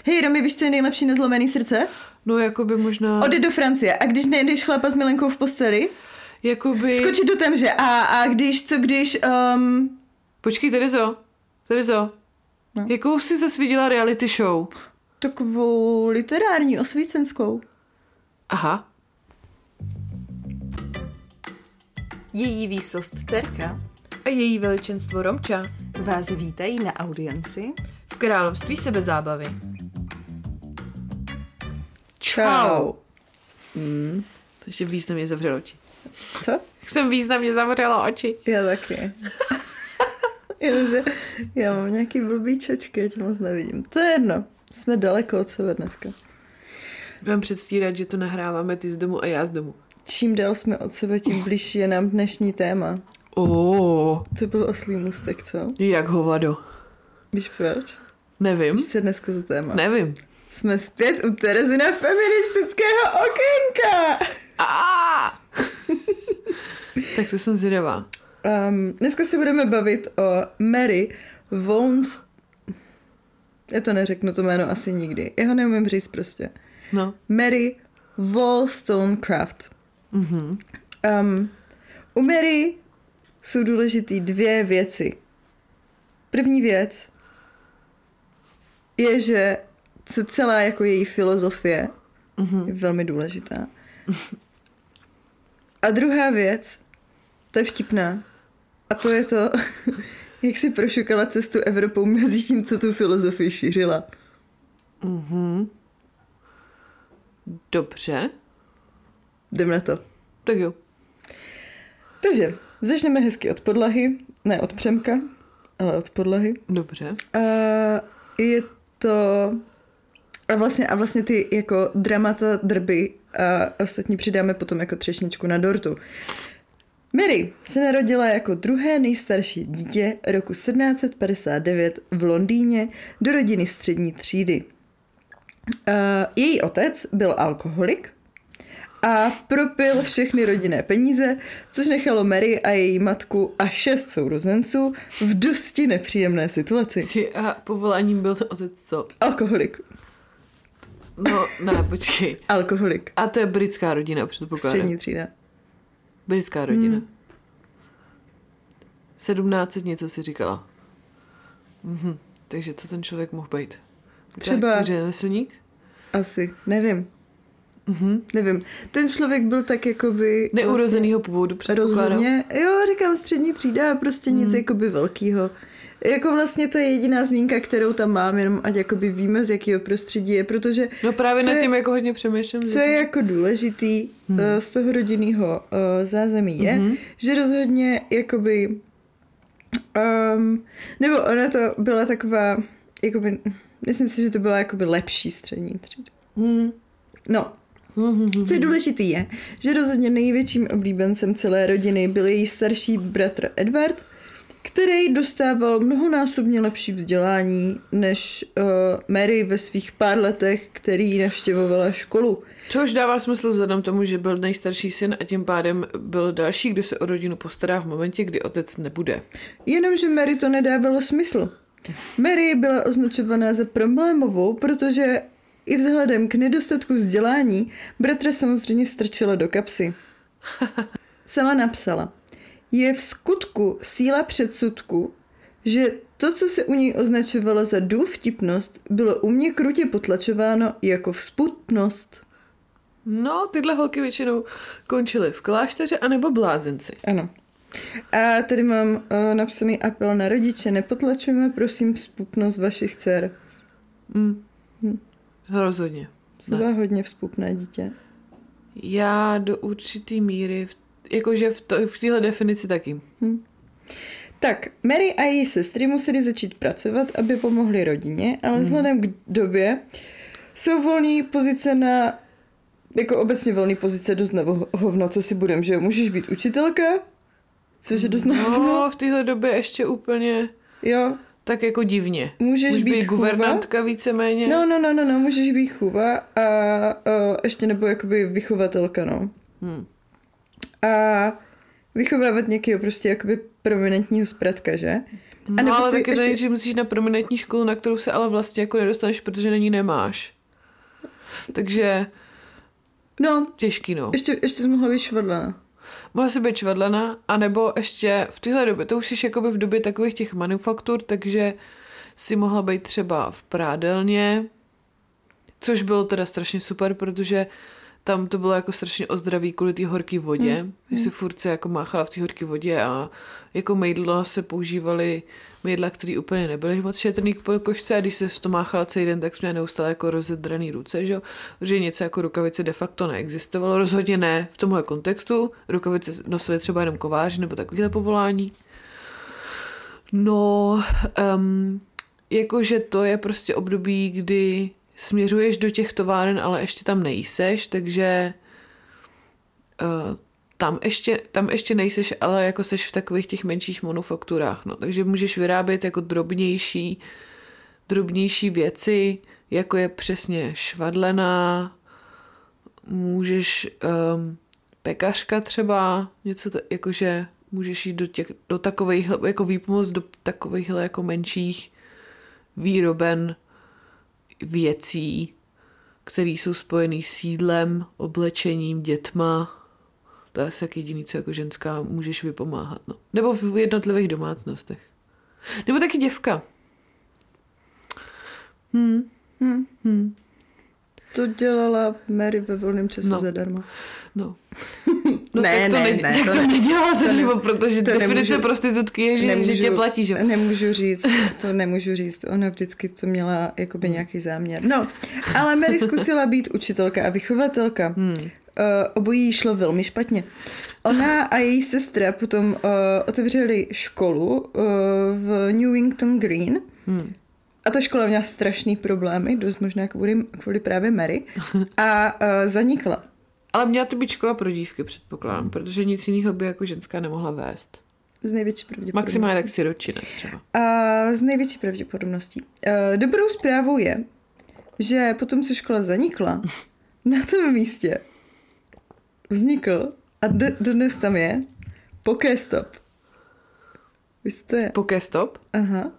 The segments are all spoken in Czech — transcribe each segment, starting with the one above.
Hej, Romy, víš, co je nejlepší na zlomený srdce? No, jakoby možná... Odjít do Francie. A když nejdeš chlapa s milenkou v posteli? Jakoby... Skočit do temže. A když... Počkej, Terezo. No. Jakou jsi zase viděla reality show? Takovou literární, osvícenskou. Aha. Její výsost Terka A její veličenstvo Romča vás vítají na audienci v království sebezábavy. Čau. To ještě významně zavřel oči. Co? Jsem významně zavřela oči. Já taky. Jenomže já mám nějaký blbý čočky, ať moc nevidím. To je jedno. Jsme daleko od sebe dneska. Mám předstírat, že to nahráváme ty z domu a já z domu. Čím dál jsme od sebe, tím blížší je nám dnešní téma. To byl oslý můstek, co? Jak hovado. Víš proč? Nevím. Víš, co dneska za téma? Nevím. Jsme zpět u Terezina feministického okénka. Tak to jsem zvědavá. Dneska se budeme bavit o Mary Wollstonecraft. Já to neřeknu, to jméno asi nikdy. Já ho neumím říct prostě. No. Mary Wollstonecraft. Mhm. U Mary jsou důležitý dvě věci. První věc je, že celá jako její filozofie je velmi důležitá. A druhá věc, to je vtipná, a to je to, jak si prošukala cestu Evropou mezi tím, co tu filozofii šířila. Dobře. Jdem na to. Tak jo. Takže začneme hezky od podlahy, ne od Přemka, ale od podlahy. Dobře. Je to... A vlastně ty jako dramata, drby a ostatní přidáme potom jako třešničku na dortu. Mary se narodila jako druhé nejstarší dítě roku 1759 v Londýně do rodiny střední třídy. Její otec byl alkoholik a propil všechny rodinné peníze, což nechalo Mary a její matku a 6 sourozenců v dosti nepříjemné situaci. A povoláním byl to otec co? Alkoholik. No, ne, počkej. Alkoholik. A to je britská rodina, předpokládám. Střední třída. Britská rodina. 1700 něco si říkala. Takže co ten člověk mohl být? Třeba... řemeslník? Asi, nevím. Nevím. Ten člověk byl tak jakoby... Neurozenýho původu, předpokládám. Rozhodně. Jo, říkám střední třída a prostě nic jakoby velkýho. Jako vlastně to je jediná zmínka, kterou tam mám, jenom ať jakoby víme, z jakého prostředí je, protože... No právě nad tím jako hodně přemýšlím. Co je jako důležitý z toho rodinného zázemí je, že rozhodně jakoby... nebo ona to byla taková, jakoby, myslím si, že to byla jakoby lepší střední třída. No, co je důležitý je, že rozhodně největším oblíbencem celé rodiny byl její starší bratr Edward, který dostával mnohonásobně lepší vzdělání než Mary ve svých pár letech, který navštěvovala školu. Což dává smysl vzhledem tomu, že byl nejstarší syn a tím pádem byl další, kdo se o rodinu postará v momentě, kdy otec nebude. Jenomže Mary to nedávalo smysl. Mary byla označovaná za problémovou, protože i vzhledem k nedostatku vzdělání bratra samozřejmě strčila do kapsy. Sama napsala: je v skutku síla předsudku, že to, co se u něj označovalo za důvtipnost, bylo u mě krutě potlačováno jako vzputnost. No, tyhle holky většinou končily v klášteře anebo blázenci. Ano. A tady mám napsaný apel na rodiče: nepotlačujme prosím vzpupnost vašich dcer. Rozhodně. Byla hodně vzpupné dítě. Já do určitý míry, jakože v téhle definici taky. Tak, Mary a její sestry museli začít pracovat, aby pomohly rodině, ale vzhledem k době jsou volné pozice na, jako obecně volné pozice dost na hovno, co si budem, že můžeš být učitelka, což je dost na hovno. No, v téhle době ještě úplně... Jo. Tak jako divně. Můžeš být guvernantka víceméně. No, můžeš být chůva a ještě nebo jakoby vychovatelka, no. A vychovávat nějakého prostě jakoby prominentního spratka, že? No ale taky ještě... že musíš na prominentní školu, na kterou se ale vlastně jako nedostaneš, protože na ní nemáš. Takže no, těžký, no. Ještě jsi mohla být švadlana. Mohla si být švadlana, anebo ještě v téhle době, to už jsi jakoby v době takových těch manufaktur, takže si mohla být třeba v prádelně, což bylo teda strašně super, protože tam to bylo jako strašně ozdravý kvůli té horké vodě. Že si furt se jako máchala v té horké vodě a jako mejdla se používaly mejdla, které úplně nebyly moc šetrný k košce a když se to máchala celý den, tak jsme neustále jako rozedraný ruce, že? Protože něco jako rukavice de facto neexistovalo. Rozhodně ne v tomhle kontextu. Rukavice nosily třeba jenom kováři nebo takovéhle povolání. No, jakože to je prostě období, kdy směřuješ do těch továren, ale ještě tam nejseš, takže tam ještě nejseš, ale jako seš v takových těch menších manufakturách, no. Takže můžeš vyrábět jako drobnější věci, jako je přesně švadlená, můžeš pekařka třeba, něco jakože můžeš jít do takových, jako výpomoc do takovýchhle jako menších výroben věcí, které jsou spojený s jídlem, oblečením, dětma. To je asi tak jediný, co jako ženská můžeš vypomáhat. No. Nebo v jednotlivých domácnostech. Nebo taky děvka. To dělala Mary ve volném čase zadarmo. No. Ne, to nedělala zadarmo, protože definice prostitutky je, že tě platí, že? Nemůžu říct. Ona vždycky to měla jakoby nějaký záměr. No, ale Mary zkusila být učitelka a vychovatelka. Obojí šlo velmi špatně. Ona a její sestra potom otevřeli školu v Newington Green. A ta škola měla strašný problémy, dost možná kvůli právě Mary. A zanikla. Ale měla to být škola pro dívky, předpokládám, protože nic jiného by jako ženská nemohla vést. Z největší pravděpodobností. Maximálně tak siročina třeba. A z největší pravděpodobností. Dobrou zprávou je, že potom, co škola zanikla, na tom místě vznikl a dodnes tam je Pokéstop. Víš, co to je? Pokéstop? Aha.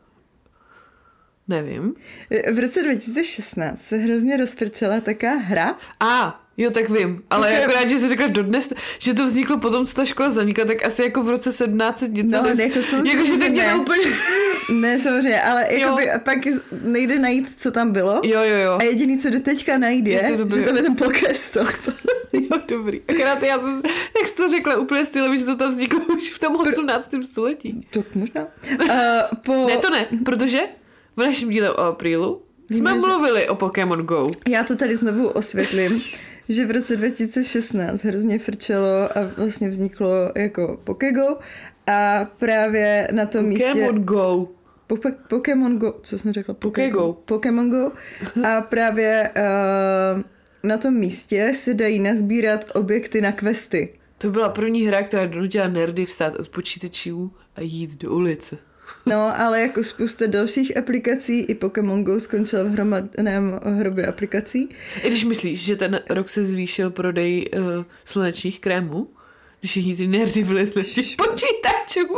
Nevím. V roce 2016 se hrozně rozprčela taká hra. Jo, tak vím. Ale akorát, že jsi řekla dodnes, že to vzniklo potom, co ta škola zanikla, tak asi jako v roce 1700 něco. No, jako že teď je úplně... Ne, samozřejmě, ale jakoby pak nejde najít, co tam bylo. Jo. A jediný, co do teďka najde, je že tam je ten Pokéstop. Jo, dobrý. Akorát já jsem, jak jsi to řekla úplně stylem, že to tam vzniklo už v tom 18. století. To možná. Ne, to ne, protože v našem díle o aprílu jsme mluvili o Pokémon Go. Já to tady znovu osvětlím, že v roce 2016 hrozně frčelo a vlastně vzniklo jako Pokégo a právě na tom místě... Pokémon Go. Pokémon Go, co jsem řekla? Pokégo. Pokémon Go. A právě na tom místě se dají nazbírat objekty na questy. To byla první hra, která donutila nerdy vstát od počítačů a jít do ulice. No, ale jako spousta dalších aplikací i Pokémon Go skončila v hromadném hrobě aplikací. I když myslíš, že ten rok se zvýšil prodej slunečních krémů? Když všichni ty nerdy vylezli z těch počítačů.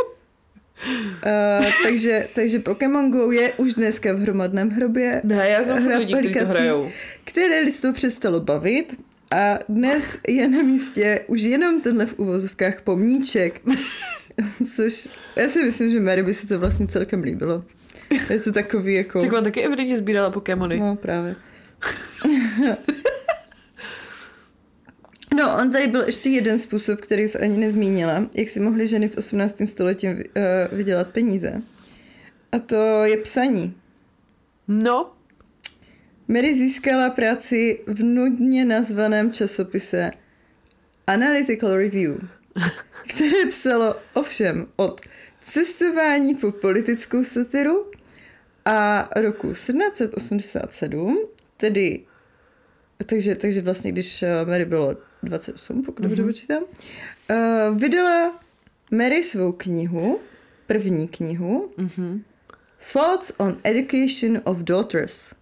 Takže Pokémon Go je už dneska v hromadném hrobě. Ne, já jsem lidí, kteří to hrajou. Které lidstvo přestalo bavit a dnes je na místě už jenom tenhle v uvozovkách pomníček. Což já si myslím, že Mary by se to vlastně celkem líbilo. Je to takový jako... Tak on taky evidentně sbírala Pokémony. No, právě. No, on tady byl ještě jeden způsob, který jsi ani nezmínila, jak si mohly ženy v 18. století vydělat peníze. A to je psaní. No. Mary získala práci v nudně nazvaném časopise Analytical Review, které psalo ovšem od cestování po politickou satiru a roku 1787, takže vlastně, když Mary bylo 28, pokud dobře počítám, vydala Mary svou knihu, první knihu, Thoughts on Education of Daughters.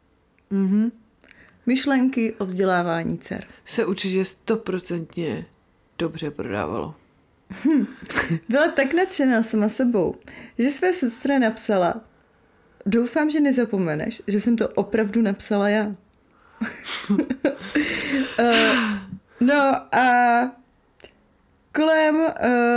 Myšlenky o vzdělávání dcer. Se určitě 100% dobře prodávalo. Byla tak nadšená sama sebou, že své sestře napsala: doufám, že nezapomeneš, že jsem to opravdu napsala já. No a kolem...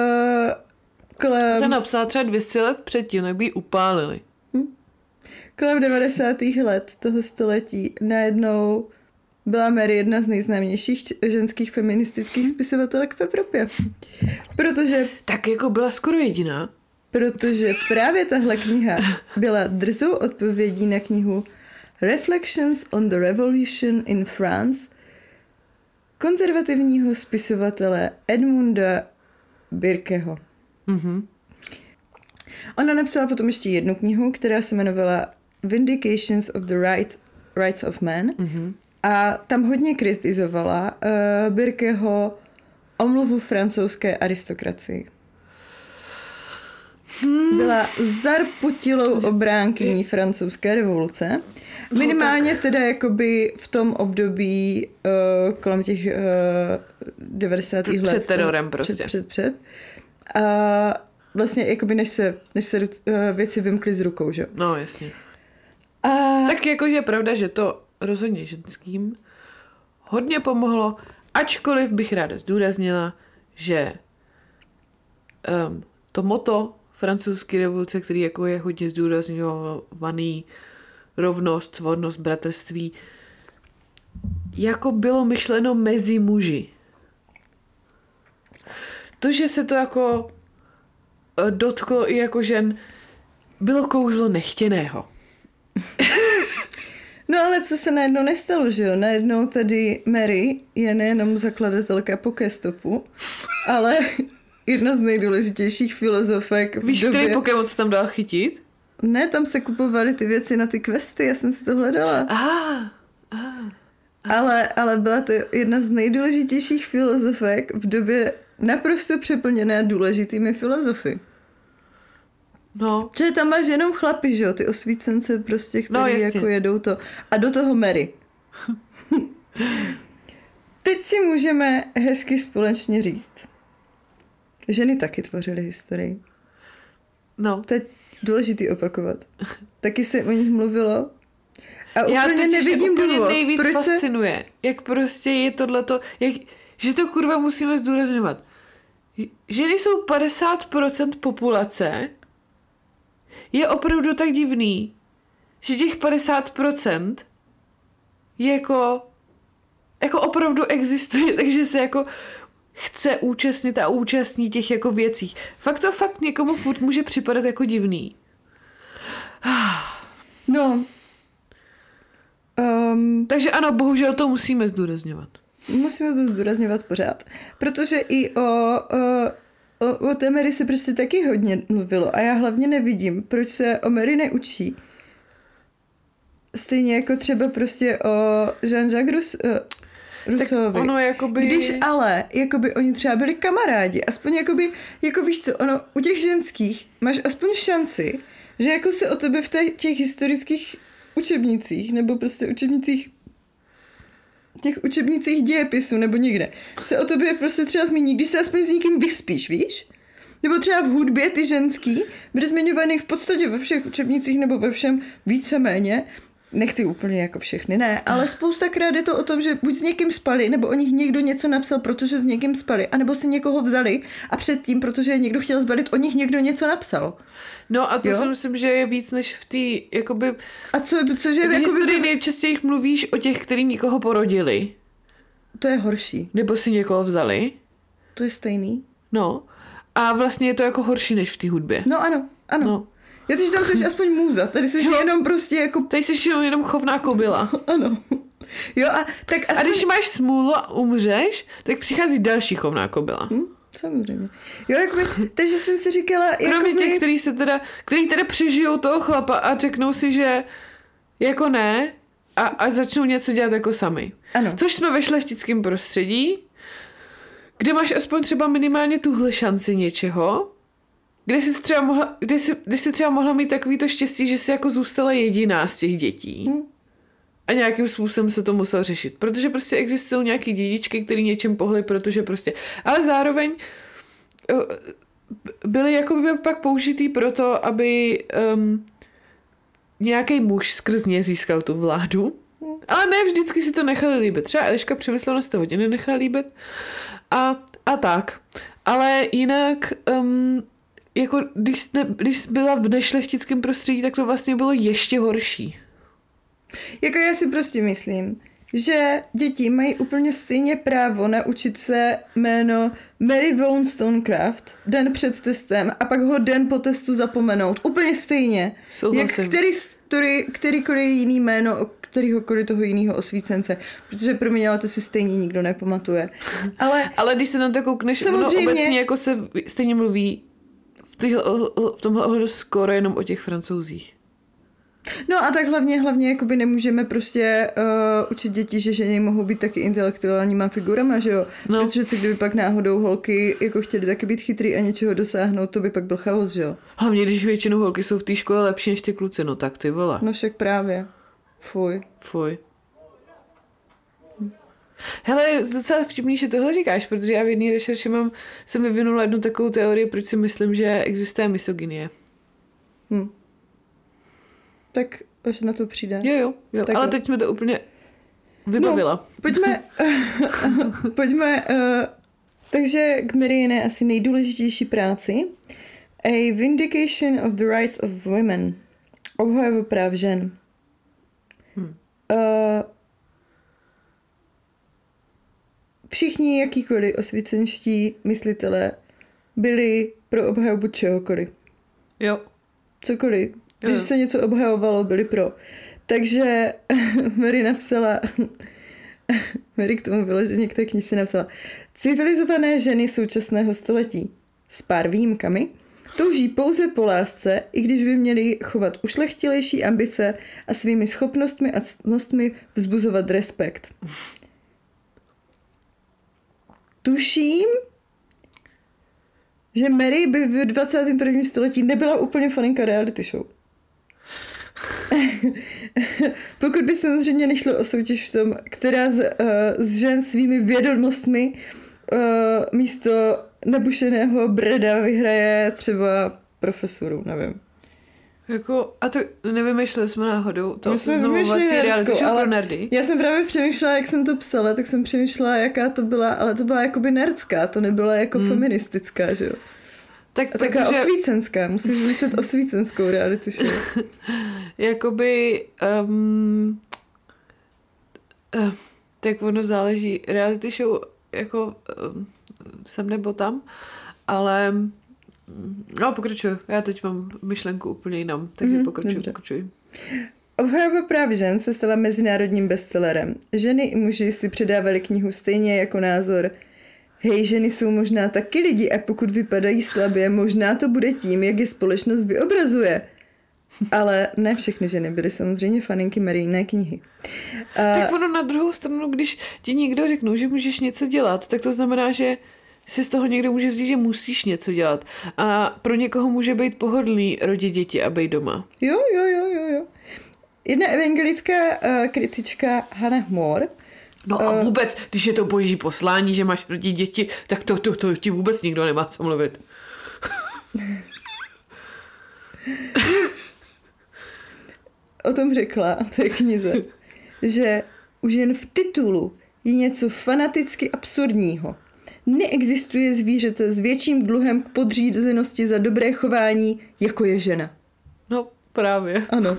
Se napsala třeba 200 let předtím, tak by ji upálili. Kolem 90. let toho století najednou byla Mary jedna z nejznámějších ženských feministických spisovatelek v Evropě. Tak jako byla skoro jediná. Protože právě tahle kniha byla drzou odpovědí na knihu Reflections on the Revolution in France konzervativního spisovatele Edmunda Birkeho. Mhm. Ona napsala potom ještě jednu knihu, která se jmenovala Vindications of the Rights of Man. Mhm. A tam hodně kritizovala Birkeho omluvu francouzské aristokracii. Byla zarputilou obránkyní francouzské revoluce. Minimálně teda jakoby v tom období kolem těch 90. let. Před terorem prostě. Před. A vlastně jakoby než se věci vymkly z rukou, že? No, jasně. A... Tak jakože je pravda, že to rozhodně ženským hodně pomohlo, ačkoliv bych ráda zdůraznila, že to motto francouzské revoluce, který jako je hodně zdůrazňovaný, rovnost, svornost, bratrství, jako bylo myšleno mezi muži. To, že se to jako dotklo i jako žen, bylo kouzlo nechtěného. No ale co se najednou nestalo, že jo? Najednou tady Mary je nejenom zakladatelka Pokéstopu, ale jedna z nejdůležitějších filozofek v Víš, době... který Pokémon se tam dal chytit? Ne, tam se kupovaly ty věci na ty questy, já jsem si to hledala. Ale byla to jedna z nejdůležitějších filozofek v době naprosto přeplněné důležitými filozofy. No. Že tam máš jenom chlapi, že jo, ty osvícence prostě, který jako jedou to. A do toho Mary. Teď si můžeme hezky společně říct. Ženy taky tvořily historii. No. To je důležitý opakovat. Taky se o nich mluvilo. A já úplně nevidím důvod. Nejvíc proč fascinuje, jak prostě je tohleto, že to kurva musíme zdůrazňovat. Ženy jsou 50% populace, je opravdu tak divný, že těch 50% je jako opravdu existuje, takže se jako chce účastnit a účastní těch jako věcích. Fakt někomu furt může připadat jako divný. No. Takže ano, bohužel to musíme zdůrazňovat. Musíme to zdůrazňovat pořád. Protože i o té Mary se prostě taky hodně mluvilo a já hlavně nevidím, proč se o Mary neučí. Stejně jako třeba prostě o Jean-Jacques Rousseauovi. Ono jakoby... Když ale, jakoby oni třeba byli kamarádi, aspoň jakoby, jako víš co, ono, u těch ženských máš aspoň šanci, že jako se o tebe v těch historických učebnicích, nebo prostě učebnicích dějepisu, nebo někde, se o tobě prostě třeba zmíní, když se aspoň s někým vyspíš, víš? Nebo třeba v hudbě ty ženský, bude zmiňovaný v podstatě ve všech učebnicích, nebo ve všem víceméně, nechci úplně jako všechny, ne, ale spoustakrát je to o tom, že buď s někým spali, nebo o nich někdo něco napsal, protože s někým spali, anebo si někoho vzali a předtím, protože někdo chtěl zbalit, o nich někdo něco napsal. No a to si myslím, že je víc než v té, jakoby... A cože v historii nejčastěji mluvíš o těch, kteří někoho porodili. To je horší. Nebo si někoho vzali. To je stejný. No. A vlastně je to jako horší než v té hudbě. No ano. No. Já teď tam jsi aspoň můza, tady jsi jenom prostě jako... Tady jsi jenom chovná kobila. Ano. Jo a tak aspoň... A když máš smůlu a umřeš, tak přichází další chovná kobila. Samozřejmě. Jo, jakoby, takže jsem si říkala... Kromě těch, kteří teda přežijou toho chlapa a řeknou si, že jako ne a začnou něco dělat jako sami. Ano. Což jsme ve šlechtickém prostředí, kde máš aspoň třeba minimálně tuhle šanci něčeho, kde jsi třeba mohla mít takový to štěstí, že jsi jako zůstala jediná z těch dětí. A nějakým způsobem se to muselo řešit. Protože prostě existují nějaký dědičky, který něčem pohli, protože prostě... Ale zároveň byly jako by pak použitý proto, aby nějaký muž skrz ně získal tu vládu. Ale ne vždycky si to nechali líbit. Třeba Eliška Přemyslovna si to hodně nenechala líbit. A tak. Ale jinak, jako když byla v nešlechtickém prostředí, tak to vlastně bylo ještě horší. Jako já si prostě myslím, že děti mají úplně stejně právo naučit se jméno Mary Wollstonecraft den před testem a pak ho den po testu zapomenout. Úplně stejně. Souhlasím. Jak kterýkoliv jiný jméno kterýhokoliv toho jiného osvícence. Protože pro mě, ale to si stejně nikdo nepamatuje. Ale když se na to koukneš, ono obecně jako se stejně mluví v tomhle ohledu skoro jenom o těch Francouzích. No a tak hlavně jakoby nemůžeme prostě učit děti, že ženy mohou být taky intelektuálníma figurama, že jo? No. Protože co kdyby pak náhodou holky jako chtěly taky být chytrý a něčeho dosáhnout, to by pak byl chaos, že jo? Hlavně když většinou holky jsou v té škole lepší než ty kluci, no tak ty vole. No však právě. Fuj. Hele, docela vtipný, že tohle říkáš, protože já v jedné rešerši jsem vyvinula jednu takovou teorii, proč si myslím, že existuje misogynie. Tak až na to přijde. Jo. Ale teď jsme to úplně vybavila. No, pojďme. Takže k Mary asi nejdůležitější práci. A Vindication of the Rights of Women. Obhajoba práv žen. Všichni jakýkoliv osvícenští myslitelé byli pro obhajobu čehokoliv. Jo. Cokoliv. Když se něco obhajovalo, byli pro. Takže Mary napsala, Mary k tomu vyloženě k té knižce napsala, civilizované ženy současného století s pár výjimkami touží pouze po lásce, i když by měly chovat ušlechtilejší ambice a svými schopnostmi a ctnostmi vzbuzovat respekt. Tuším, že Mary by v 21. století nebyla úplně faninka reality show. Pokud by samozřejmě nešlo o soutěž v tom, která z žen svými vědomostmi místo nabušeného Breda vyhraje třeba profesoru, nevím. Jako, a to nevymýšleli jsme náhodou to oznamovací reality show pro nerdy. Já jsem právě přemýšlela, jak jsem to psala, tak jsem přemýšlela, jaká to byla, ale to byla jakoby nerdská, to nebyla jako feministická, že jo? Tak, a taková osvícenská, musíš vymyslet osvícenskou reality show. Jakoby tak ono záleží, reality show jako sem nebo tam, ale no pokračuju, já teď mám myšlenku úplně jinam, takže pokračuj. Obhajoba práv žen se stala mezinárodním bestsellerem. Ženy i muži si předávali knihu stejně jako názor: hej, ženy jsou možná taky lidi a pokud vypadají slabě, možná to bude tím, jak je společnost vyobrazuje. Ale ne všechny ženy byly samozřejmě faninky Maryjiné knihy. Tak ono na druhou stranu, když ti někdo řeknou, že můžeš něco dělat, tak to znamená, že si z toho někdo může vzít, že musíš něco dělat. A pro někoho může být pohodlný rodit děti a být doma. Jo. Jedna evangelická kritička Hannah More. No a vůbec, když je to boží poslání, že máš rodit děti, tak to ti vůbec nikdo nemá co mluvit. O tom řekla v té knize, že už jen v titulu je něco fanaticky absurdního. Neexistuje zvířete s větším dluhem k podřízenosti za dobré chování, jako je žena. No, právě. Ano.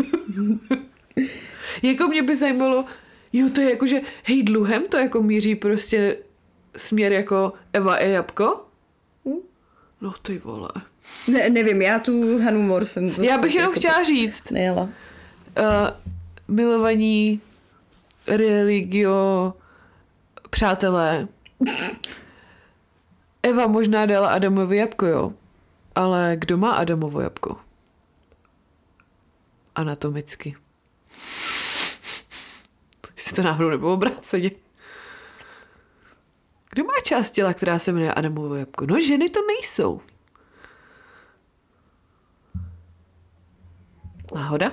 Jako mě by zajímalo, to je jako, že hej, dluhem to jako míří prostě směr jako Eva a jabko? No ty vole. Nevím, já tu Hanu More jsem... Já bych jenom chtěla říct. Nejela. Milovaní religio přátelé. Eva možná dala Adamovi jabko, jo. Ale kdo má Adamovo jabko? Anatomicky. Jestli to náhodou nebylo obráceně. Kdo má část těla, která se jmenuje Adamovo jabko? No, ženy to nejsou. Náhoda?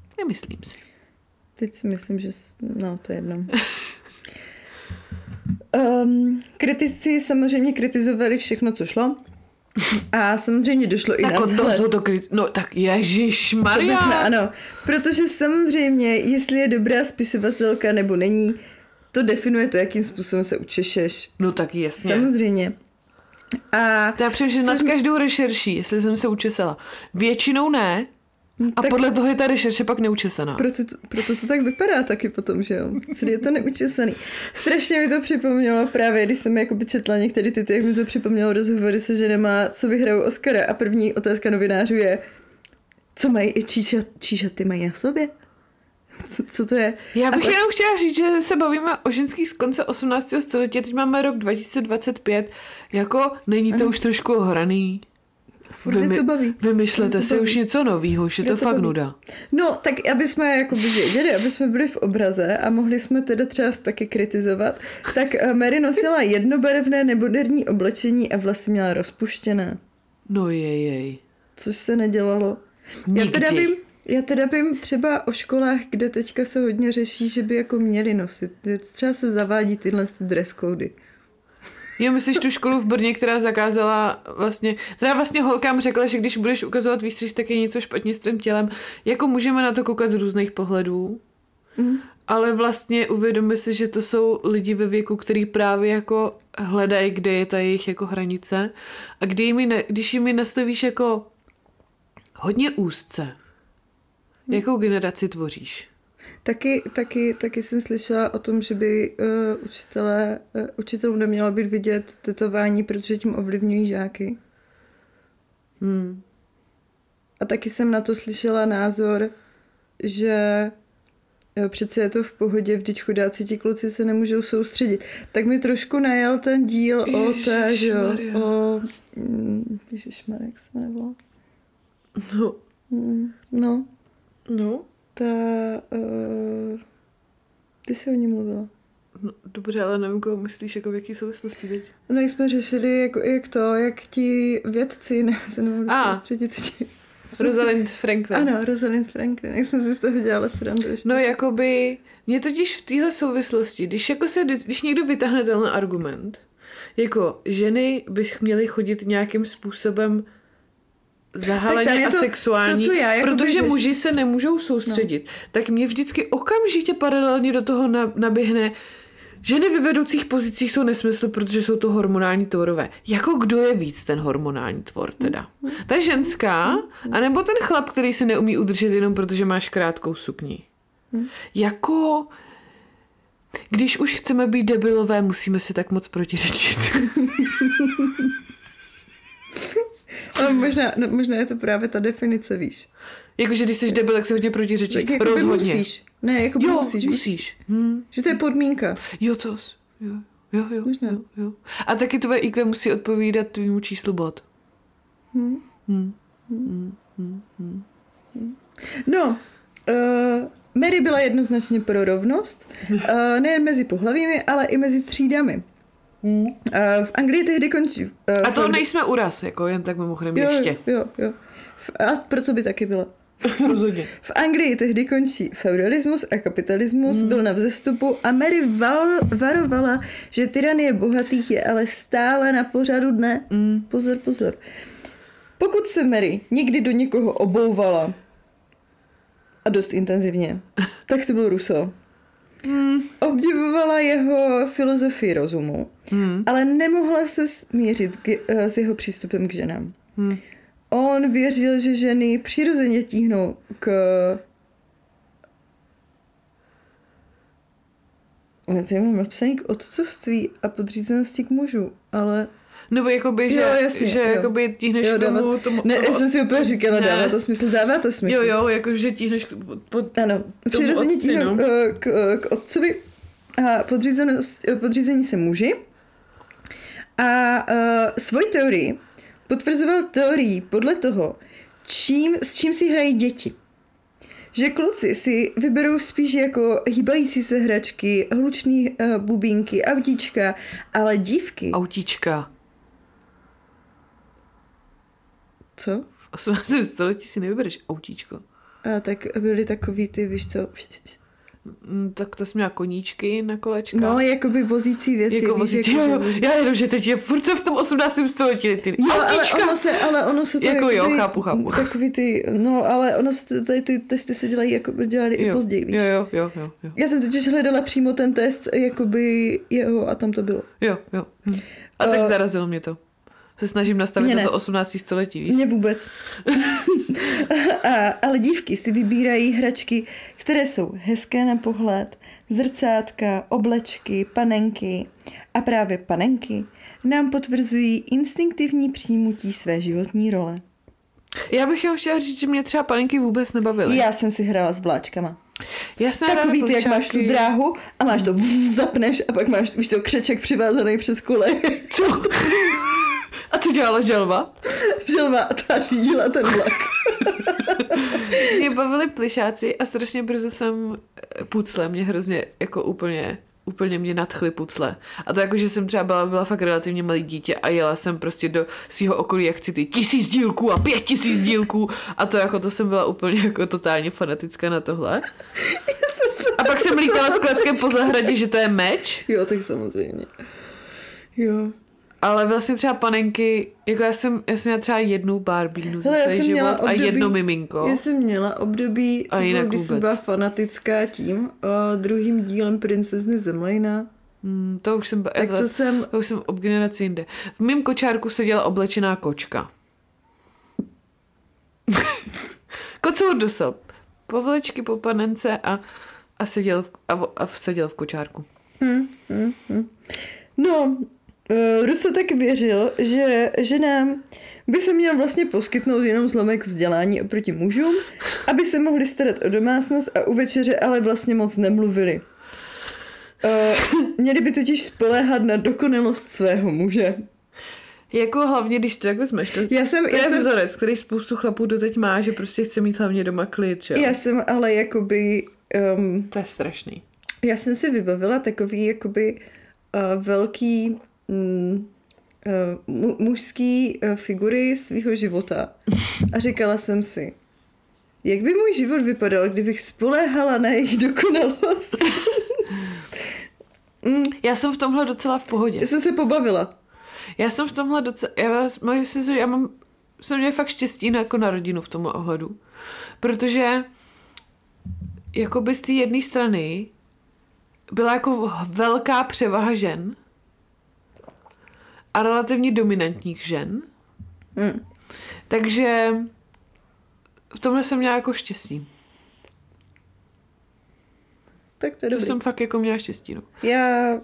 Nemyslím si. Teď si myslím, že... No, to je jedno. Kritici samozřejmě kritizovali všechno, co šlo. A samozřejmě došlo i na vzhled. No tak ježišmarja. Ano, protože samozřejmě, jestli je dobrá spisovatelka nebo není, to definuje to, jakým způsobem se učešeš. No tak jasně. Samozřejmě. A to já přemýšlím nad každou rešerší, jestli jsem se učesala. Většinou ne. A tak podle toho je ta rešerše pak neučesaná. Proto to tak vypadá taky potom, že jo. Celý je to neučesaný. Strašně mi to připomnělo právě, když jsem jakoby četla některé ty, jak mi to připomnělo rozhovory se ženama, co vyhrajou Oscara. A první otázka novinářů je, co mají číšaty mají na sobě? Co to je? Já bych jenom chtěla říct, že se bavíme o ženských z konce 18. století, teď máme rok 2025, jako není to už trošku ohraný? To baví. Vymyslete si už něco novýho, už je to fakt nuda. No, tak aby jsme jakoby věděli, aby jsme byli v obraze a mohli jsme teda třeba taky kritizovat, tak Mary nosila jednobarevné nemoderní oblečení a vlasy měla rozpuštěné. No jej. Což se nedělalo. Nikdy. Já teda vím třeba o školách, kde teďka se hodně řeší, že by jako měli nosit. Třeba se zavádí tyhle dress cody. Jo, myslíš tu školu v Brně, která zakázala vlastně holkám řekla, že když budeš ukazovat výstřih, tak je něco špatně s tvým tělem. Jako můžeme na to koukat z různých pohledů, ale vlastně uvědomi si, že to jsou lidi ve věku, který právě jako hledají, kde je ta jejich jako hranice a když jim nastavíš jako hodně úzce, jakou generaci tvoříš? Taky jsem slyšela o tom, že by učitelům nemělo být vidět tetování, protože tím ovlivňují žáky. A taky jsem na to slyšela názor, že přece je to v pohodě, vždyť chudáci ti kluci se nemůžou soustředit. Tak mi trošku najel ten díl o té, že jo, Ježišmarek, jak se jmenovala? No. Ty jsi o ní mluvila. No, dobře, ale nevím, koho myslíš, jako v jaký souvislosti teď. No, jak jsme řešili, jak ti vědci se nemohli soustředit. Rosalind Franklin. Ano, Rosalind Franklin. Jak jsem si z toho dělala srandu. No, jakoby, mě totiž v téhle souvislosti, když někdo vytáhne tenhle argument, jako ženy bych měly chodit nějakým způsobem zahaleně a sexuální, protože muži se nemůžou soustředit. Tak mě vždycky okamžitě paralelně do toho naběhne, ženy ve vedoucích pozicích jsou nesmysl, protože jsou to hormonální tvorové. Jako kdo je víc ten hormonální tvor teda? Ta ženská, anebo ten chlap, který se neumí udržet jenom protože máš krátkou sukni? Jako když už chceme být debilové, musíme si tak moc protiřečit. Ale možná je to právě ta definice, víš. Jakože když jsi debil, tak si hodně protiřečíš. Rozhodně. Musíš. Ne, jako musíš. Že to je podmínka. Jo. A taky tvoje IQ musí odpovídat tvýmu číslu bod. No, Mary byla jednoznačně pro rovnost, nejen mezi pohlavími, ale i mezi třídami. V Anglii tehdy končí... A to nejsme uraz, jako jen tak mimochodem ještě. Jo. A proto by taky byla. Rozhodně. V Anglii tehdy končí feudalismus a kapitalismus byl na vzestupu a Mary varovala, že tyranie bohatých je ale stále na pořadu dne. Pozor. Pokud se Mary někdy do někoho obouvala a dost intenzivně, tak to byl Rousseau. Obdivovala jeho filozofii rozumu, ale nemohla se smířit s jeho přístupem k ženám. On věřil, že ženy přirozeně tíhnou k... Tady mám napsaný k otcovství a podřízenosti k mužu, ale... Nebo jakoby, že jakoby tíhneš k tomu... Ne, já jsem si úplně říkala, dává to smysl. Jo, jakože tíhneš ano, přirozeně tíhnou k otcovi a podřízení se muži. A svoji teorii potvrzoval teorií podle toho, s čím si hrají děti. Že kluci si vyberou spíš jako hýbající se hračky, hlučný bubínky, autíčka, ale dívky... Autíčka. Co? V 18. století si nevybereš autíčko. A tak byly takový ty, víš co... Tak to jsem měla koníčky na kolečka. No, jakoby vozící věci. Jako víš, vozící, jako, já jenom, že teď je furt v tom 18. století. Ty jo, autíčka. ale ono se to jako jakoby, jo, chápu. Takový ty, no, ale ono se tady ty testy se dělají i později, víš. Jo. Já jsem totiž hledala přímo ten test, jakoby jeho a tam to bylo. Jo. A tak zarazilo mě to. Se snažím nastavit na to 18. století, víš? Mně vůbec. Ale dívky si vybírají hračky, které jsou hezké na pohled, zrcátka, oblečky, panenky. A právě panenky nám potvrzují instinktivní přijímutí své životní role. Já bych jenom chtěla říct, že mě třeba panenky vůbec nebavily. Já jsem si hrála s vláčkama. Já jsem Takový ty, jak máš tu dráhu a máš to zapneš a pak máš už to křeček přivázaný přes kolej. Co? A to dělala želva? Želva, ta řídila ten vlak. Mě bavili plišáci a strašně brzo jsem pucle, mě hrozně jako úplně mě nadchly pucle. A to jako, že jsem třeba byla fakt relativně malý dítě a jela jsem prostě do svého okolí, jak chci ty 1000 dílků a 5000 dílků a to jako to jsem byla úplně jako totálně fanatická na tohle. A pak jsem lítala s klackem po zahradě, že to je meč. Jo, tak samozřejmě. Jo. Ale vlastně třeba panenky, jako já jsem měla třeba jednu Barbínu za celý život a jedno miminko. Já jsem měla období, když jsem byla fanatická tím druhým dílem Princezny Zemlejna. To už jsem ob generaci jinde. V mém kočárku seděla oblečená kočka. Kocour dostal povlečky po panence a seděl v kočárku. No, Russo tak věřil, že nám by se měl vlastně poskytnout jenom zlomek vzdělání oproti mužům, aby se mohli starat o domácnost a u večeře ale vlastně moc nemluvili. Měli by totiž spoléhat na dokonalost svého muže. Jako hlavně, když to tak vezmeš, to je vzorec, který spoustu chlapů doteď má, že prostě chce mít hlavně doma klid, že? Já jsem ale jakoby... to je strašný. Já jsem si vybavila takový jakoby velký mužský figury svého života a říkala jsem si, jak by můj život vypadal, kdybych spoléhala na jejich dokonalost. Já jsem v tomhle docela v pohodě. Já jsem se pobavila. Já jsem v tomhle docela... jsem měla fakt štěstí jako na rodinu v tomhle ohledu. Protože jakoby z té jedné strany byla jako velká převaha žen a relativně dominantních žen. Takže v tomhle jsem měla jako štěstí. Tak to je dobrý. To jsem fakt jako měla štěstí, no. Já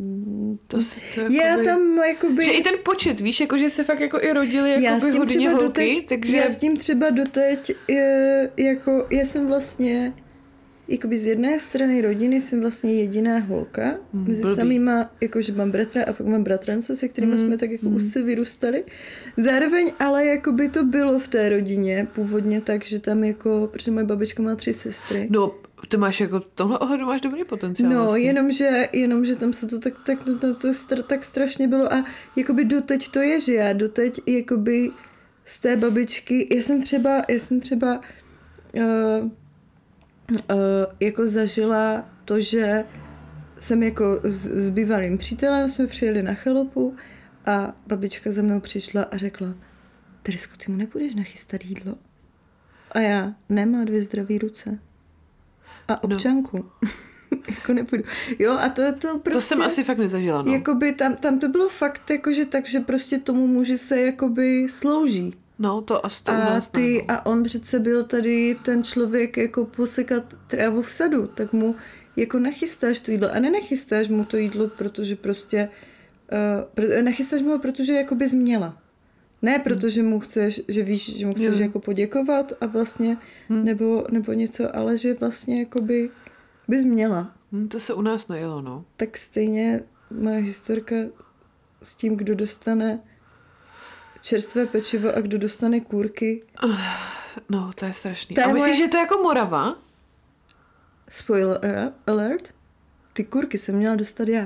tam jakoby... Že i ten počet, víš, jako že se fakt jako i rodili jakoby hodně holky, takže... Já s tím třeba doteď, jako já jsem vlastně jakoby z jedné strany rodiny jsem vlastně jediná holka, mezi samýma, jakože mám bratra a pak mám bratrance, se kterými jsme tak jako úzce vyrůstali. Zároveň ale jakoby to bylo v té rodině původně tak, že tam jako, protože moje babička má 3 sestry. No, ty máš jako v tomhle ohledu máš dobrý potenciál. No, vlastně. jenomže tam se to tak strašně bylo a jakoby doteď to je, že já doteď jakoby z té babičky, já jsem třeba jako zažila to, že jsem jako s bývalým přítelem jsme přijeli na chalupu a babička za mnou přišla a řekla, Teresko, ty mu nebudeš nachystat jídlo? A já, nemá 2 zdraví ruce. A občanku. No. Jako nepůjdu. Jo, a to prostě... To jsem asi fakt nezažila, no. Jakoby tam to bylo fakt jakože tak, že prostě tomu muži se jakoby slouží. No, to asi to u nás a on přece byl tady ten člověk jako posekat trávu v sadu, tak mu jako nachystáš to jídlo a nenachystáš mu to jídlo, protože prostě nachystáš mu ho, protože jako bys měla. Ne, protože mu chceš, že víš, že mu chceš jako poděkovat a vlastně, nebo něco, ale že vlastně jakoby bys měla. To se u nás nejelo, no. Tak stejně moje historka s tím, kdo dostane čerstvé pečivo a kdo dostane kůrky. No, to je strašný. A myslíš, že to je jako Morava? Spoiler alert. Ty kůrky jsem měla dostat já.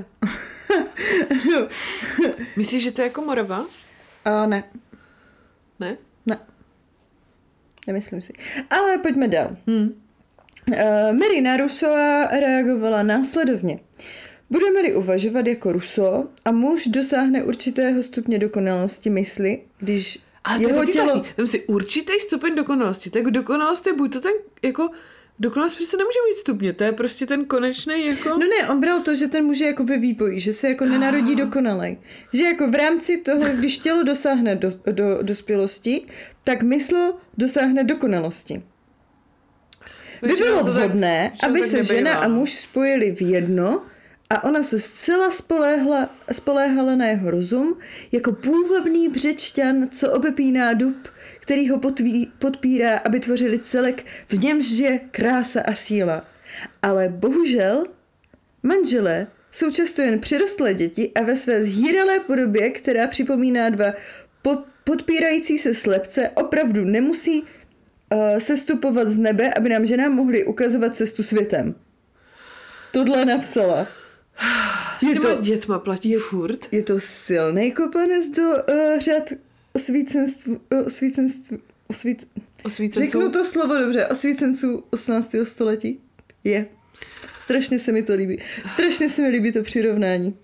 Myslíš, že to je jako Morava? Ne. Ne? Ne. Nemyslím si. Ale pojďme dál. Mary na Rousseaua reagovala následovně. Budeme-li uvažovat jako Rousseau a muž dosáhne určitého stupně dokonalosti mysli, když ale to je taky tělo... Vem si určitý stupeň dokonalosti. Tak dokonalost je buď to ten jako... Dokonalost přece nemůže mít stupně, to je prostě ten konečný jako... No ne, on bral to, že ten muž je jako ve vývoji, že se jako nenarodí dokonalej. Že jako v rámci toho, když tělo dosáhne do dospělosti, tak mysl dosáhne dokonalosti. By bylo vhodné, aby se žena a muž spojili v jedno a ona se zcela spoléhala na jeho rozum jako půvabný břečťan, co obepíná dub, který ho podpírá, aby tvořili celek, v němž je krása a síla. Ale bohužel manželé jsou často jen přirostlé děti a ve své zhýralé podobě, která připomíná dva podpírající se slepce, opravdu nemusí sestupovat z nebe, aby nám ženám mohli ukazovat cestu světem. Tohle napsala. S těma dětma platí furt. Je to silný kopanec do řad osvícenců. Řeknu to slovo dobře. Osvícenců 18. století. Je. Strašně se mi to líbí. Strašně se mi líbí to přirovnání.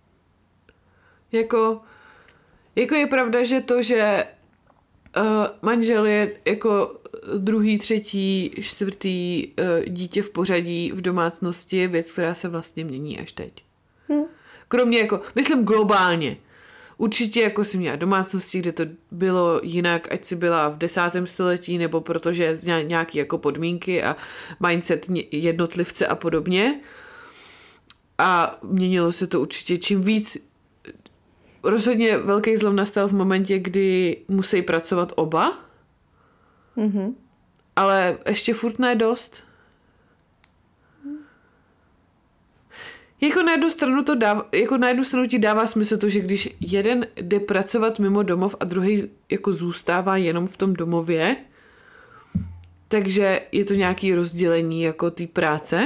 Jako je pravda, že to, že manžel je jako druhý, třetí, čtvrtý dítě v pořadí v domácnosti je věc, která se vlastně mění až teď. Kromě jako, myslím globálně. Určitě jako si měla domácnosti, kde to bylo jinak, ať si byla v 10. století, nebo protože nějaký jako podmínky a mindset jednotlivce a podobně. A měnilo se to určitě čím víc. Rozhodně velký zlom nastal v momentě, kdy musí pracovat oba. Mm-hmm. Ale ještě furt ne dost. Jako na jednu stranu ti dává smysl to, že když jeden jde pracovat mimo domov a druhý jako zůstává jenom v tom domově, takže je to nějaké rozdělení jako té práce.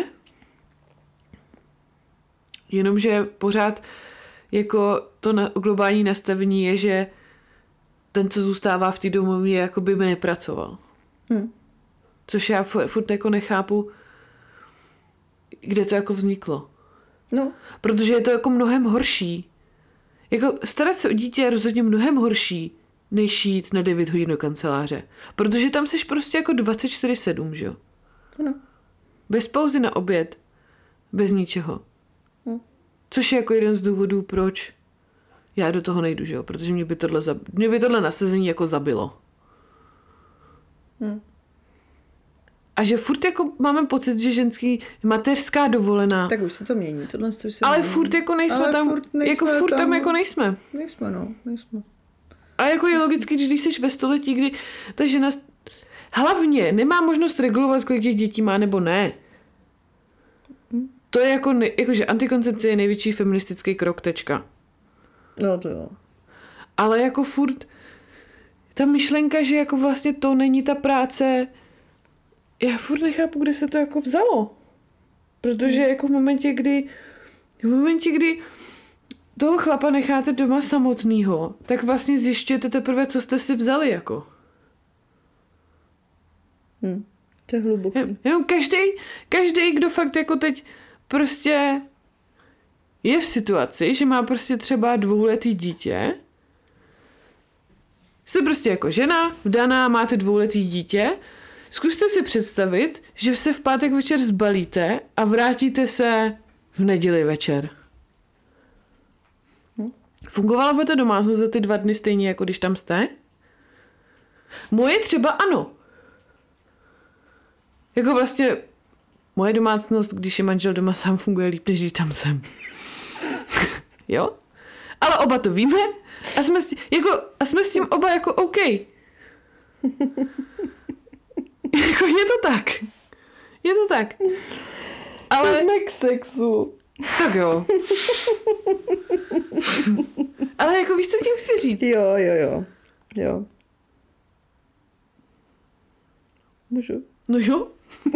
Jenomže pořád jako to globální nastavení je, že ten, co zůstává v té domově, jako by nepracoval. Což já furt jako nechápu, kde to jako vzniklo. No. Protože je to jako mnohem horší. Jako starat se o dítě je rozhodně mnohem horší, než jít na 9 hodin do kanceláře. Protože tam seš prostě jako 24/7, že jo? No. Bez pauzy na oběd. Bez ničeho. No. Což je jako jeden z důvodů, proč já do toho nejdu, že jo? Protože mě by tohle nasazení jako zabilo. A že furt jako máme pocit, že ženský mateřská dovolená. Tak už se to mění. Tohle už se ale mění. furt jako nejsme tam. Furt tam jako nejsme. Nejsme. A jako je logicky, když jsi ve století, kdy ta žena hlavně nemá možnost regulovat, kolik těch dětí má nebo ne. To je jako že antikoncepce je největší feministický krok, tečka. No to jo. Ale jako furt ta myšlenka, že jako vlastně to není ta práce, já furt nechápu, kde se to jako vzalo. Protože jako v momentě, kdy toho chlapa necháte doma samotnýho, tak vlastně zjišťujete teprve, co jste si vzali jako. To je hluboký. Jenom každý, kdo fakt jako teď prostě je v situaci, že má prostě třeba 2letý dítě, jste prostě jako žena, vdaná, máte 2letý dítě, zkuste si představit, že se v pátek večer zbalíte a vrátíte se v neděli večer. Fungovala by to domácnost za ty 2 dny stejně, jako když tam jste? Moje třeba ano. Jako vlastně moje domácnost, když je manžel doma sám, funguje líp, než když tam jsem. Jo? Ale oba to víme a jsme s tím oba jako OK. Jako je to tak. Ale... K sexu. Tak jo. Ale jako víš, co tím chci říct? Jo. Můžu? No jo.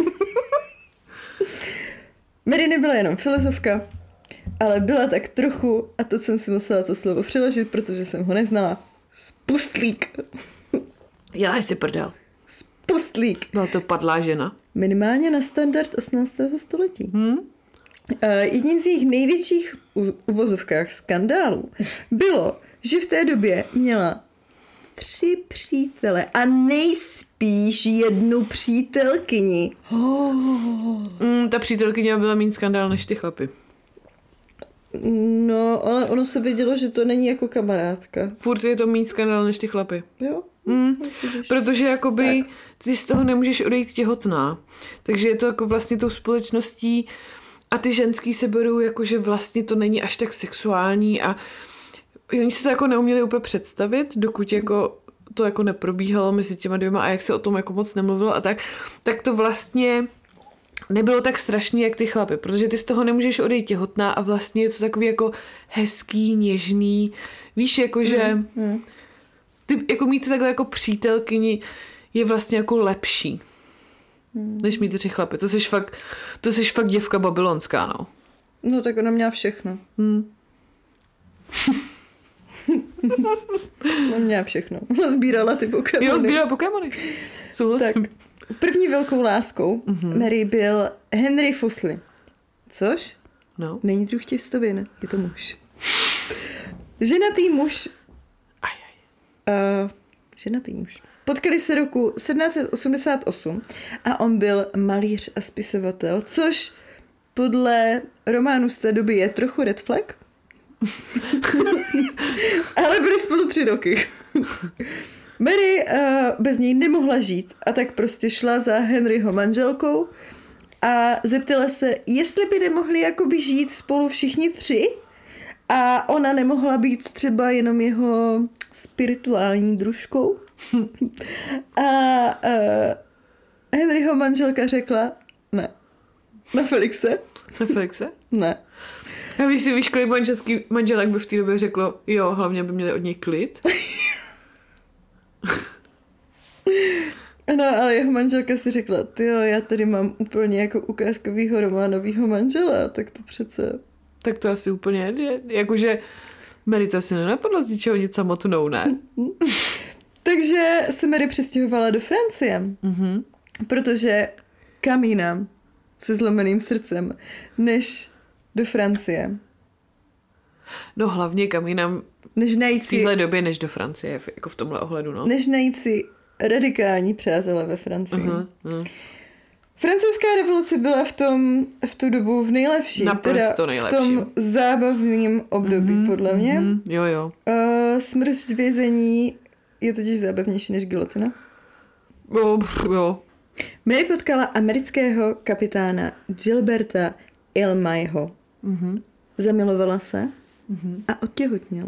Mary nebyla jenom filozofka, ale byla tak trochu, a to jsem si musela to slovo přeložit, protože jsem ho neznala, spustlík. Děláš si prdel. Spustlík. Byla to padlá žena. minimálně na standard 18. století. Jedním z jejich největších uvozovkách skandálů bylo, že v té době měla 3 přítele a nejspíš 1 přítelkyni. Ta přítelkyně byla méně skandál než ty chlapy. No, ale ono se vědělo, že to není jako kamarádka. Furt je to méně skandál než ty chlapy. Jo? Protože jakoby ty z toho nemůžeš odejít těhotná. Takže je to jako vlastně tou společností a ty ženský se berou jako, že vlastně to není až tak sexuální a oni si to jako neuměli úplně představit, dokud jako to jako neprobíhalo mezi těma dvěma a jak se o tom jako moc nemluvilo a tak to vlastně nebylo tak strašný, jak ty chlapy, protože ty z toho nemůžeš odejít těhotná a vlastně je to takový jako hezký, něžný, víš, jako že ty jako mít takhle jako přítelkyni je vlastně jako lepší, než mít 3 chlapy. To jsi fakt děvka babylonská, no. No tak ona měla všechno. Ona měla všechno. Ona sbírala ty Pokémony. Jo, sbírala Pokémony. Souhlasím. Tak, první velkou láskou Mary byl Henry Fossley. Což? No. Není druh těstovin, je to muž. Ženatý muž. Ženatý muž. Potkali se roku 1788 a on byl malíř a spisovatel, což podle románu z té doby je trochu red flag. Ale byli spolu 3 roky. Mary bez něj nemohla žít a tak prostě šla za Henryho manželkou a zeptala se, jestli by nemohli jakoby žít spolu všichni 3 a ona nemohla být třeba jenom jeho spirituální družkou. A Henryho manželka řekla ne. Na Felixe? Na Felixe? Ne. Já víš, kolik manželek by v té době řeklo, jo, hlavně by měli od něj klid. No, ale jeho manželka si řekla, tyjo, já tady mám úplně jako ukázkovýho románovýho manžela, tak to přece... Tak to asi úplně, jakože Mary to asi nenapadlo z ničeho nic samotnou, ne? Takže se Mary přestěhovala do Francie, protože kam jinam se zlomeným srdcem, než do Francie. No hlavně kam jinam v téhle době, než do Francie, jako v tomhle ohledu, no. Než najít si radikální přátelé ve Francii. Francouzská revoluce byla v tu dobu v nejlepším. Naprosto nejlepším. V tom zábavném období, podle mě. Jo. Smrt v vězení je totiž zábavnější než gilotina. Jo. Mary potkala amerického kapitána Gilberta Elmayho. Zamilovala se a otěhotněla.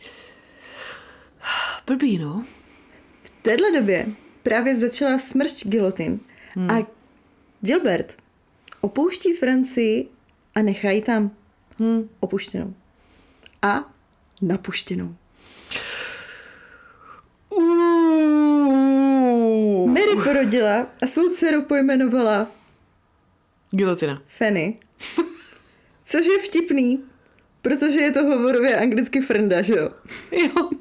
Blbý, no. V téhle době právě začala smršť gilotin a Gilbert opouští Francii a nechá ji tam opuštěnou. A napuštěnou. Mary porodila a svou dceru pojmenovala Gilotina. Fanny. Což je vtipný, protože je to hovorově anglicky frnda, že jo? Jo.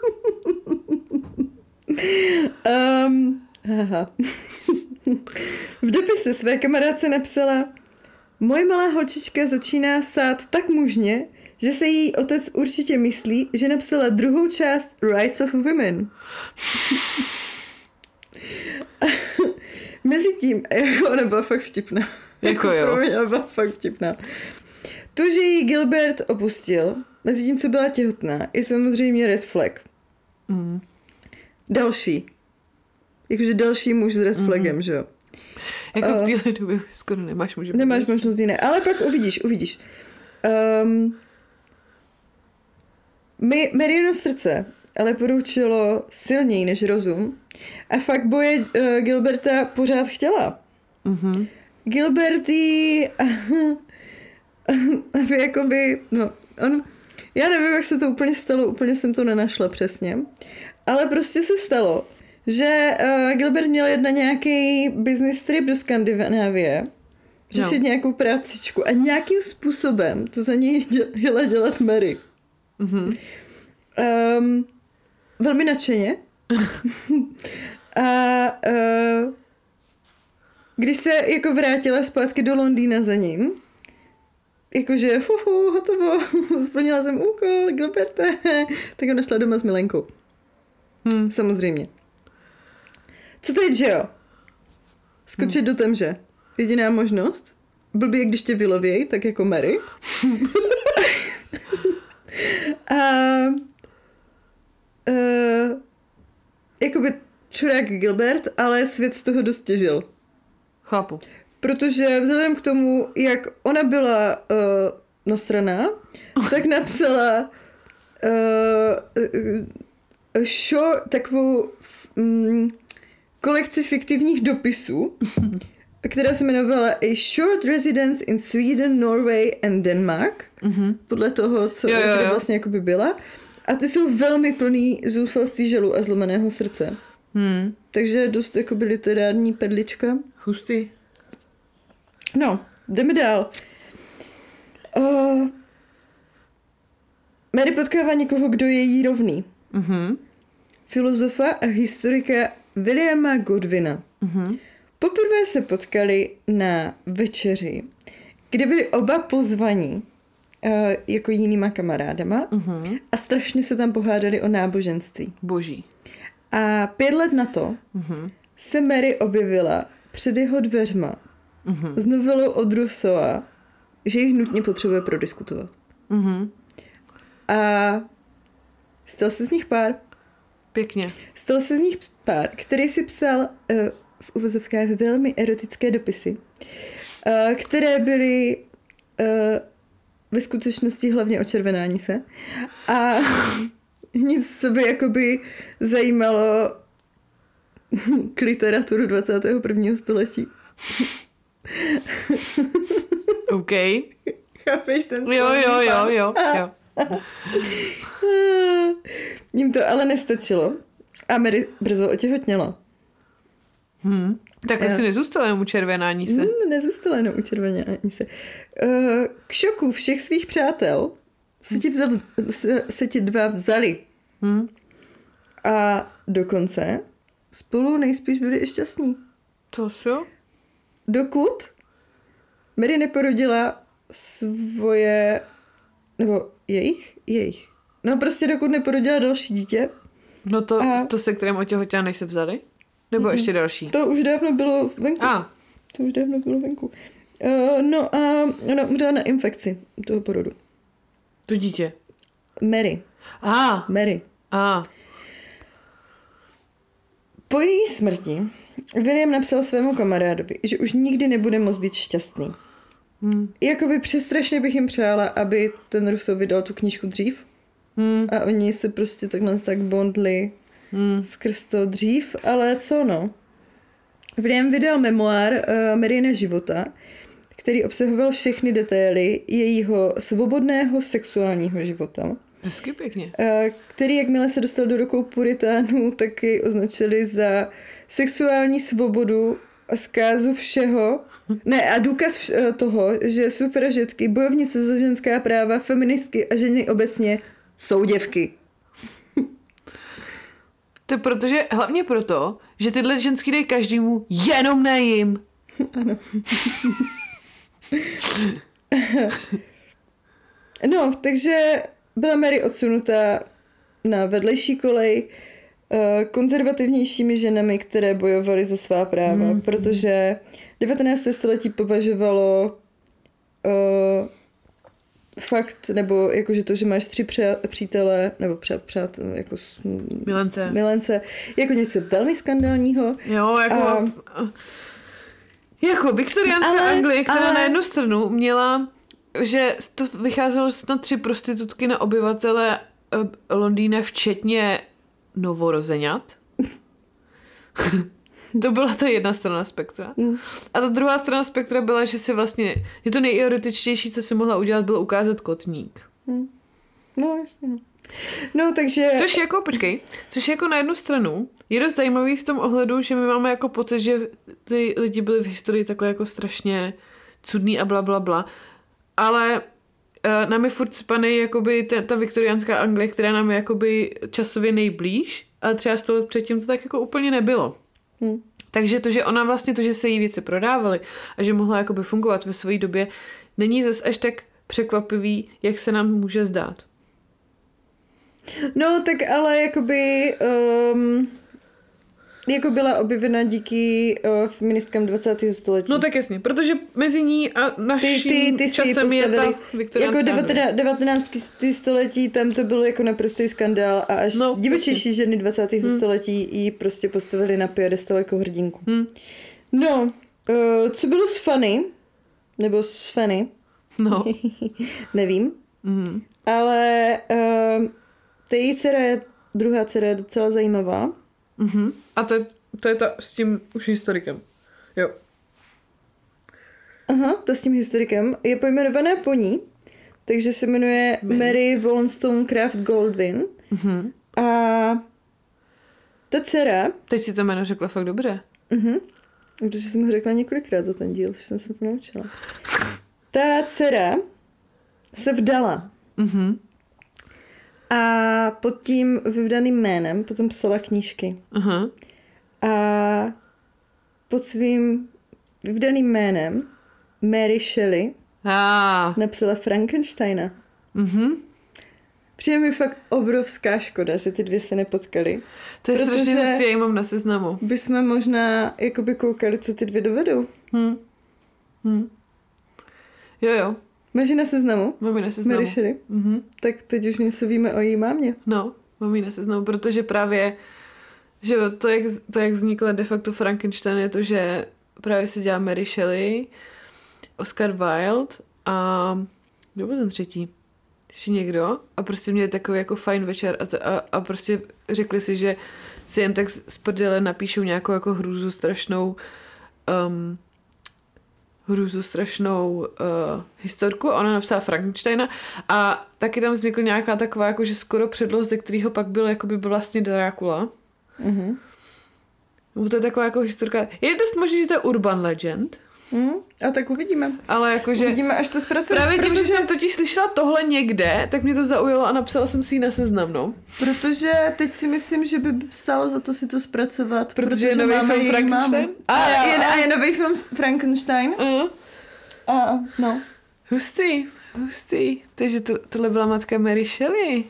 V dopise své kamarádce napsala: moje malá holčička začíná sát tak mužně, že se její otec určitě myslí, že napsala druhou část Rights of Women. Mezitím, ona byla fakt vtipná. Jako jo. Ona byla fakt vtipná. To, že ji Gilbert opustil, mezitím, co byla těhotná, je samozřejmě red flag. Další. Jakože další muž s red flagem, že jo? Jako v téhle době skoro nemáš možnost. Nemáš možnost jiné, ale pak uvidíš. Maryino srdce ale poručilo silněji než rozum a fakt boje Gilberta pořád chtěla. Gilbert jí jakoby, no, já nevím, jak se to úplně stalo, úplně jsem to nenašla přesně, ale prostě se stalo, že Gilbert měl jet na nějaký business trip do Skandinávie, řešit nějakou prácičku a nějakým způsobem to za něj jela dělat Mary. Velmi nadšeně. A když se jako vrátila zpátky do Londýna za ním, jakože hotovo, splnila jsem úkol, Gilberte, tak ona šla doma s milenkou. Samozřejmě. Co teď, že jo? Skočit do temže. Jediná možnost. Blbě, když tě vylověj, tak jako Mary. Jakoby čurák Gilbert, ale svět z toho dost těžil. Chápu. Protože vzhledem k tomu, jak ona byla nasraná, tak napsala takovou kolekci fiktivních dopisů, která se jmenovala A Short Residence in Sweden, Norway and Denmark. Podle toho, co kde vlastně jakoby byla. A ty jsou velmi plný zoufalství, žalu a zlomeného srdce. Takže dost jakoby literární perlička. Hustý. No, jdeme dál. Mary potkává někoho, kdo je jí rovný. Filozofa a historika Williama Godwina. Poprvé se potkali na večeři, kde byli oba pozvaní jako jinýma kamarádama a strašně se tam pohádali o náboženství. Boží. A 5 let na to se Mary objevila před jeho dveřma s novelou od Rousseaua, že jich nutně potřebuje prodiskutovat. A stal se z nich pár. Pěkně. Stal se z nich pár, který si psal v uvozovkách velmi erotické dopisy, které byly ve skutečnosti hlavně o červenání se. A nic, co by jakoby zajímalo k literaturu 21. století. OK. Chápeš ten Jo. Jím to ale nestačilo. A Mary brzo otěhotněla. Tak asi nezůstala jenom u červenání se. Nezůstala jenom u červenání se. K šoku všech svých přátel se ti dva vzali. A dokonce spolu nejspíš byli i šťastní. To jo? Dokud Mary neporodila svoje, nebo jejich. No prostě dokud neporodila další dítě. No to se kterým otěhotněla, než se vzali? Nebo ještě další? To už dávno bylo venku. To už dávno bylo venku. No a ona umřela na infekci toho porodu. To dítě? Mary. Mary. Po její smrti William napsal svému kamarádovi, že už nikdy nebude moct být šťastný. Jakoby přestrašně bych jim přála, aby ten Rousseau vydal tu knížku dřív. A oni se prostě takhle tak bondli skrz to dřív, ale co no. William vydal memoár Maryna života, který obsahoval všechny detaily jejího svobodného sexuálního života. Hezky pěkně. Který, jakmile se dostal do rukou puritánů, taky označili za sexuální svobodu a zkázu všeho. Ne, a důkaz toho, že sufražetky, bojovnice za ženská práva, feministky a ženy obecně jsou děvky. To hlavně proto, že tyhle ženský dají každému, jenom ne jim. Ano. No, takže byla Mary odsunutá na vedlejší kolej konzervativnějšími ženami, které bojovaly za svá práva, protože 19. století považovalo fakt, nebo jakože to, že máš 3 přítele, nebo přátelé, jako milence, jako něco velmi skandálního. Jo, jako viktoriánská Anglie, která na jednu stranu měla, že to vycházelo snad 3 prostitutky na obyvatele Londýna, včetně novorozeňat. To byla ta jedna strana spektra. A ta druhá strana spektra byla, že si vlastně, že to nejerotičtější, co si mohla udělat, bylo ukázat kotník. No, jasně. No, takže... Což jako na jednu stranu je dost zajímavý v tom ohledu, že my máme jako pocit, že ty lidi byli v historii takhle jako strašně cudný a bla, bla, bla. Ale nám je furt spanej jakoby ta viktoriánská Anglie, která nám je jakoby časově nejblíž, ale třeba 100 let předtím to tak jako úplně nebylo. Takže to, že ona vlastně to, že se jí věci prodávaly a že mohla jakoby fungovat ve své době, není zas až tak překvapivý, jak se nám může zdát. No, tak ale jakoby jako byla objevena díky feministkám 20. století. No tak jasně, protože mezi ní a naším ty časem je ta viktoriánská jako 19. století, tam to bylo jako naprostý skandál a až divočejší ženy 20. století jí prostě postavili na piedestal jako hrdinku. No, co bylo s Fanny, nebo s Fanny, no. nevím, ale ta její dcera je, druhá dcera je docela zajímavá. A to je ta s tím už historikem. Jo. Aha, ta s tím historikem. Je pojmenovaná po ní, takže se jmenuje Mary Wollstonecraft Goldwyn. A ta dcera... Teď si to jméno řekla fakt dobře. Protože jsem ho řekla několikrát za ten díl, už jsem se to naučila. Ta dcera se vdala. A pod tím vyvdaným jménem potom psala knížky. A pod svým vyvdaným jménem Mary Shelley napsala Frankensteina. Přijde mi fakt obrovská škoda, že ty dvě se nepotkali. To je strašně hustý, já ji mám na seznamu. Bychom možná jakoby koukali, co ty dvě dovedou. Jo. Máš ji na seznamu? Mám ji na seznamu. Mary Shelley? Tak teď už něco víme o její mámě. No, mám ji na seznamu, protože právě že to, jak vznikla de facto Frankenstein, je to, že právě se dělá Mary Shelley, Oscar Wilde a kdo byl ten třetí? Ještě někdo? A prostě měli takový jako fajn večer a prostě řekli si, že si jen tak z prdele napíšou nějakou jako hrůzu strašnou historku. Ona napsala Frankensteina a taky tam vznikla nějaká taková jakože skoro předloh, ze kterého pak byl jakoby vlastně Drákula. To je taková jako historka. Je dost možný, že to je urban legend. A tak uvidíme. Ale jakože... Uvidíme, až to zpracujeme. Právě tím, že jsem totiž slyšela tohle někde, tak mě to zaujalo a napsala jsem si ji na seznam, no. Protože teď si myslím, že by stálo za to si to zpracovat. Protože je nový film Frankenstein? A je nový film Frankenstein. A no. Hustý. Takže tohle byla matka Mary Shelley.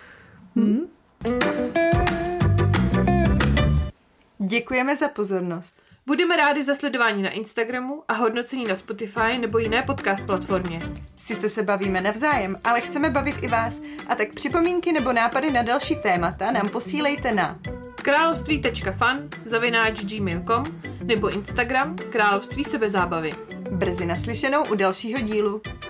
Děkujeme za pozornost. Budeme rádi za sledování na Instagramu a hodnocení na Spotify nebo jiné podcast platformě. Sice se bavíme navzájem, ale chceme bavit i vás. A tak připomínky nebo nápady na další témata nám posílejte na království.fan@gmail.com nebo Instagram Království sebezábavy. Brzy naslyšenou u dalšího dílu.